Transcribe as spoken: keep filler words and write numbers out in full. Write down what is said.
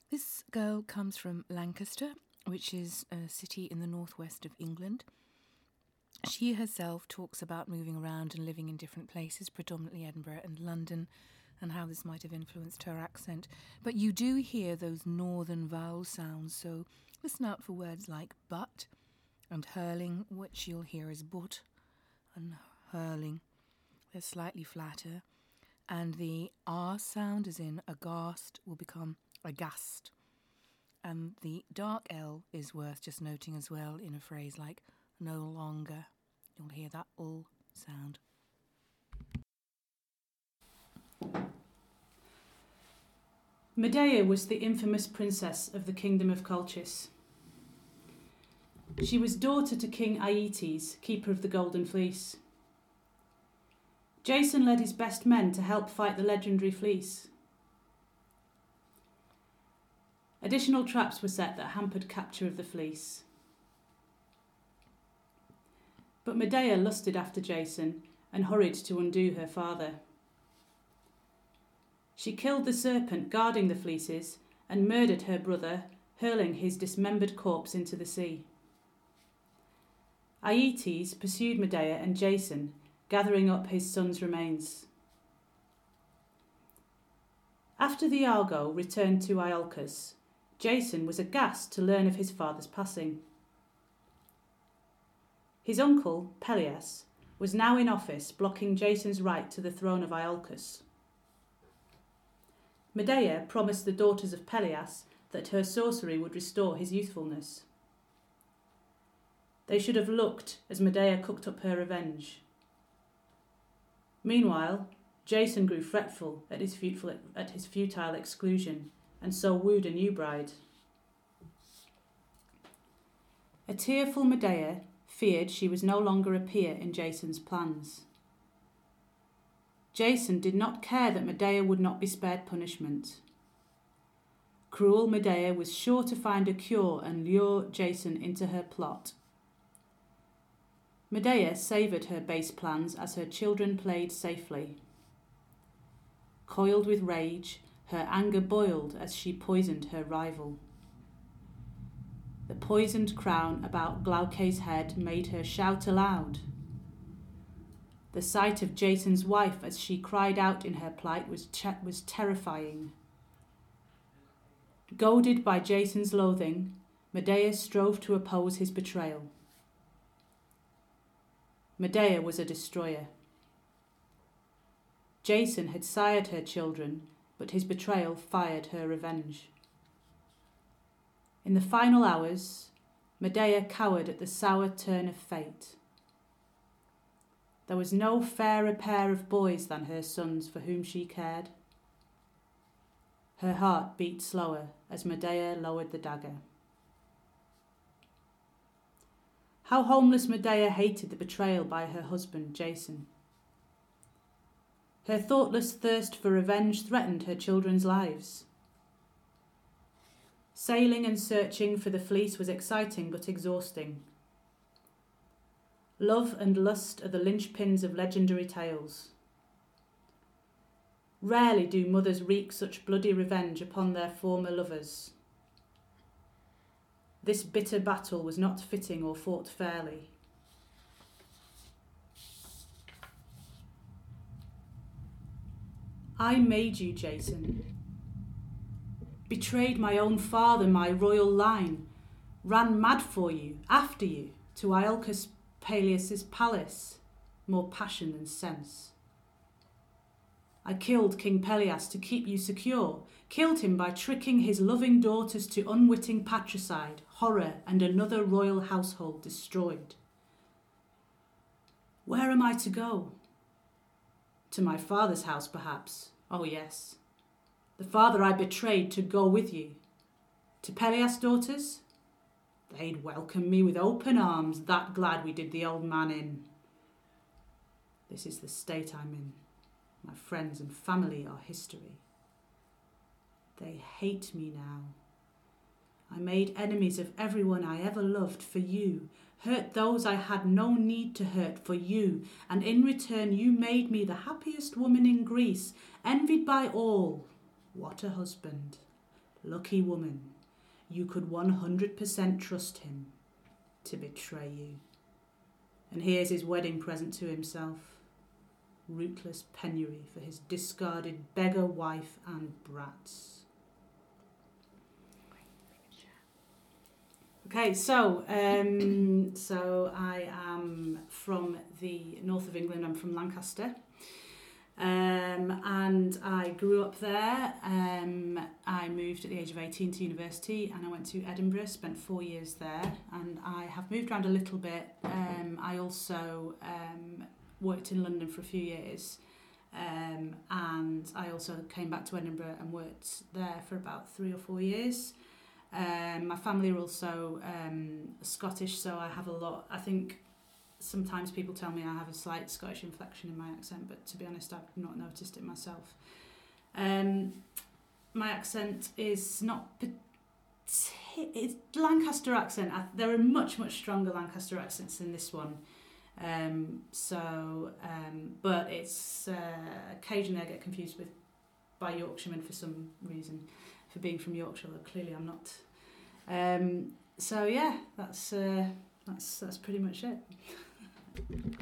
This girl comes from Lancaster, which is a city in the northwest of England. She herself talks about moving around and living in different places, predominantly Edinburgh and London, and how this might have influenced her accent. But you do hear those northern vowel sounds, so listen out for words like but and hurling, which you'll hear as but and hurling. They're slightly flatter. And the R sound, as in aghast, will become aghast. And the dark L is worth just noting as well in a phrase like no longer. You'll hear that ul sound. Medea was the infamous princess of the kingdom of Colchis. She was daughter to King Aeetes, keeper of the Golden Fleece. Jason led his best men to help fight the legendary fleece. Additional traps were set that hampered capture of the fleece. But Medea lusted after Jason and hurried to undo her father. She killed the serpent guarding the fleeces and murdered her brother, hurling his dismembered corpse into the sea. Aeetes pursued Medea and Jason, gathering up his son's remains. After the Argo returned to Iolcus, Jason was aghast to learn of his father's passing. His uncle, Peleus, was now in office, blocking Jason's right to the throne of Iolcus. Medea promised the daughters of Peleus that her sorcery would restore his youthfulness. They should have looked as Medea cooked up her revenge. Meanwhile, Jason grew fretful at his futile, at his futile exclusion, and so wooed a new bride. A tearful Medea feared she was no longer a peer in Jason's plans. Jason did not care that Medea would not be spared punishment. Cruel Medea was sure to find a cure and lure Jason into her plot. Medea savoured her base plans as her children played safely. Coiled with rage, her anger boiled as she poisoned her rival. The poisoned crown about Glauce's head made her shout aloud. The sight of Jason's wife as she cried out in her plight was, che- was terrifying. Goaded by Jason's loathing, Medea strove to oppose his betrayal. Medea was a destroyer. Jason had sired her children, but his betrayal fired her revenge. In the final hours, Medea cowered at the sour turn of fate. There was no fairer pair of boys than her sons for whom she cared. Her heart beat slower as Medea lowered the dagger. How homeless Medea hated the betrayal by her husband, Jason. Her thoughtless thirst for revenge threatened her children's lives. Sailing and searching for the fleece was exciting but exhausting. Love and lust are the linchpins of legendary tales. Rarely do mothers wreak such bloody revenge upon their former lovers. This bitter battle was not fitting or fought fairly. I made you, Jason. Betrayed my own father, my royal line. Ran mad for you, after you, to Iolcus Peleus' palace. More passion than sense. I killed King Peleus to keep you secure, killed him by tricking his loving daughters to unwitting patricide, horror, and another royal household destroyed. Where am I to go? To my father's house, perhaps. Oh, yes. The father I betrayed to go with you. To Peleus' daughters? They'd welcome me with open arms, that glad we did the old man in. This is the state I'm in. My friends and family are history. They hate me now. I made enemies of everyone I ever loved for you, hurt those I had no need to hurt for you, and in return you made me the happiest woman in Greece, envied by all. What a husband. Lucky woman, you could one hundred percent trust him to betray you. And here's his wedding present to himself. Rootless penury for his discarded beggar wife and brats. Okay, so um, so I am from the north of England. I'm from Lancaster, um, and I grew up there. Um, I moved at the age of eighteen to university, and I went to Edinburgh. Spent four years there, and I have moved around a little bit. Um, I also um, worked in London for a few years, um, and I also came back to Edinburgh and worked there for about three or four years. Um, my family are also um, Scottish, so I have a lot. I think sometimes people tell me I have a slight Scottish inflection in my accent, but to be honest, I've not noticed it myself. Um, my accent is not partic- it's Lancaster accent. I, there are much much stronger Lancaster accents than this one. Um, so, um, but it's uh, occasionally I get confused with by Yorkshiremen for some reason. For being from Yorkshire, though clearly I'm not. Um, so yeah, that's uh, that's that's pretty much it.